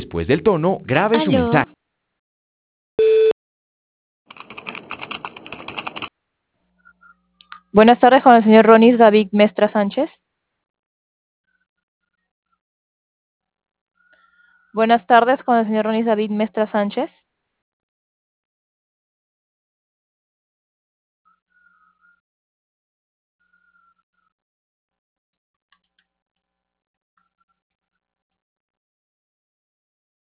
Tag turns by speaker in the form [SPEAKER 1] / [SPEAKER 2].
[SPEAKER 1] Después del tono, grabe su
[SPEAKER 2] Aló.
[SPEAKER 1] mensaje.
[SPEAKER 3] Buenas tardes con el señor Ronis David Mestra Sánchez. Buenas tardes con el señor Ronis David Mestra Sánchez.